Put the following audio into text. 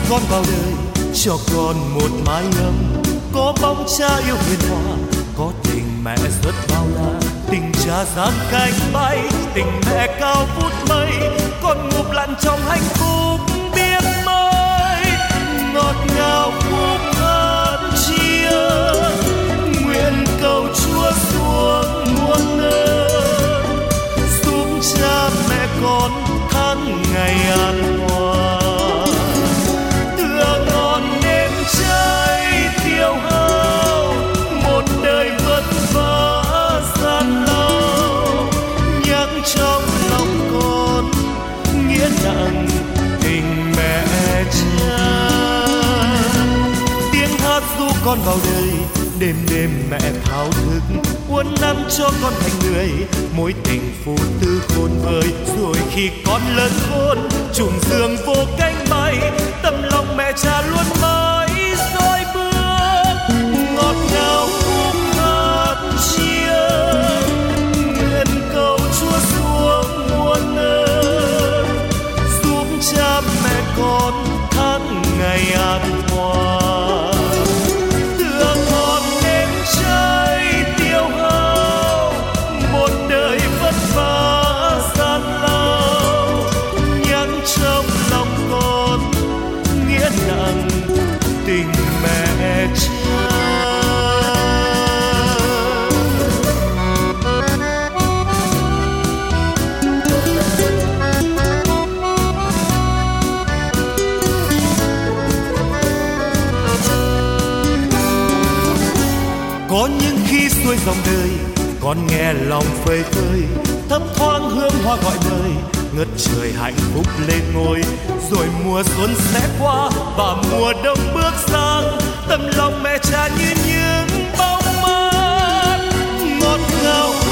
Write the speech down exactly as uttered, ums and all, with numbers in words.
con vào đời, cho con một mái ấm, có bóng cha yêu hiền hòa, có tình mẹ rất bao la, tình cha giang cánh bay, tình mẹ cao vút mây, con ngụp lặn trong hạnh phúc biết mới, ngọt ngào phúc ơn chia, nguyện cầu Chúa xuống muôn nơi, giúp cha mẹ con tháng ngày an hòa. Tựa ngọn nến cháy tiêu hao, một đời vất vả gian lao, nhắc trong lòng con nghĩa nặng tình mẹ cha. Tiếng hát ru con vào đời, đêm đêm mẹ thao thức uốn nắn cho con thành người, mối tình phụ tư khôn vời, rồi khi con lớn khôn trùng giường vô cánh bay, tâm lòng mẹ cha luôn mãi dõi bước, ngọt ngào khúc hát chia, nguyện cầu Chúa xuống muôn nơi, giúp cha mẹ con tháng ngày an hòa. Tình mẹ cha. Có những khi xuôi dòng đời, con nghe lòng phơi phới, thấp thoáng hương hoa gọi đời, ngất trời hạnh phúc lên ngôi, rồi mùa xuân sẽ qua và mùa đông bước sang, tâm lòng mẹ cha như những bóng mát ngọt ngào.